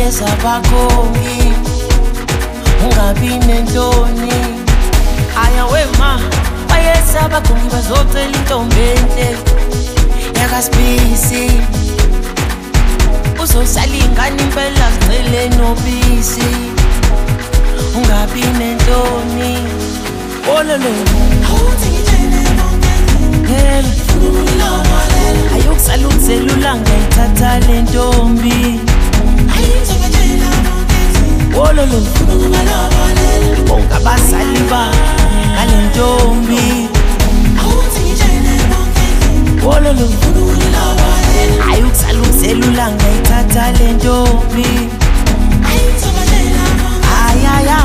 bayeza bakhongi ungabi nentoni aya wema bayeza bakhongi bazocela intombi enhle yakasibisi uzosala ingane impela zicele nobisi ungabi nentoni ololo awuthi ngitshele bonke ayukusala ukuzelula ngayithatha le ntombi ololo bonke abazali ba ngale ntombi ololo ayukusala ukuzelula ngayithatha le ntombi ayaya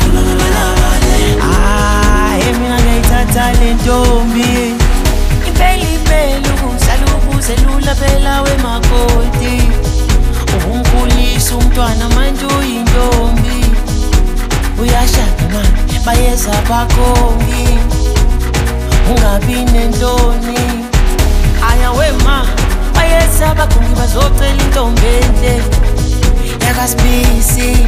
mina ngayithatha le ntombi impela ukusala ukuzelula phela wemakoti ungikhulisa umntwana manje uyintombi uyashada manje bayeza bakhongi ungabi nentoni aya wema bayeza bakhongi bazocela intombi enhle yakasibisi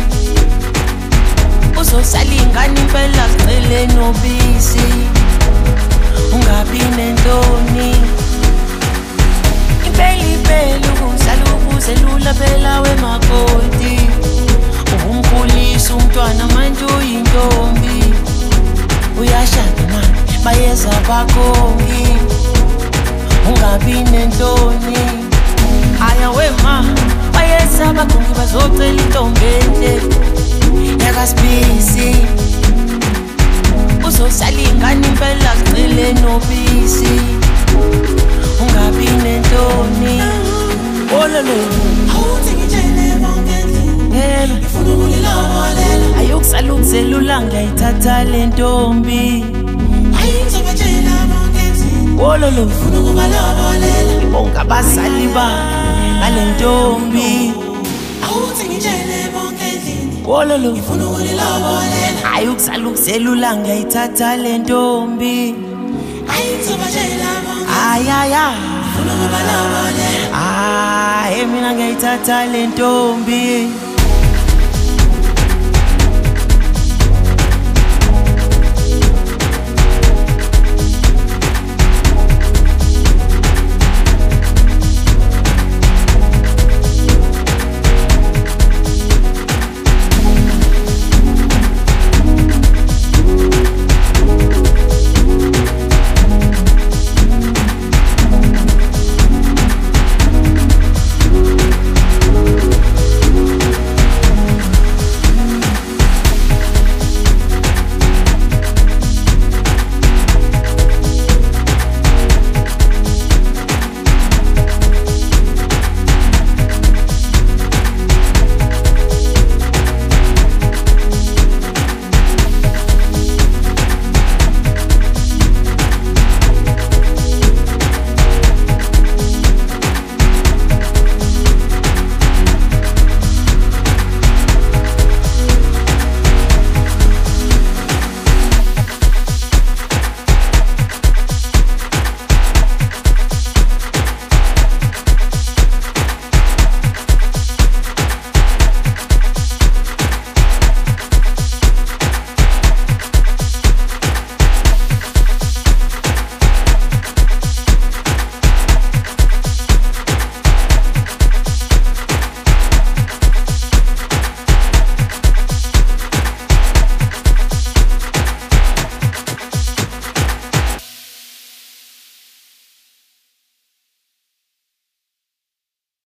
uzosala ingane impela zicele nobisi ungabi nentoni impela ukusala ukuzelula phela wemakoti ungikhulisa umntwana manje uyintombi uyashada manje bayeza bakhongi ungabi nentoni aya wema bayeza bakhongi bazocela intombi enhle yakasibisi uzosala ingane impela zicele nobisi ungabi nentoni ololo awuthi ngitshele bonke ngifuna ukulilobolela ayukusala ukuzelula ngayithatha le ntombi ayithobatshela bonke ololo ngifuna ukubalobolela bonke abazali ba ngale ntombi awuthi ngitshele bonke ololo ngifuna ukulilobolela ayukusala ukuzelula ngayithatha le ntombi ayithobatshela bonke ayaya mina ngayithatha le ntombi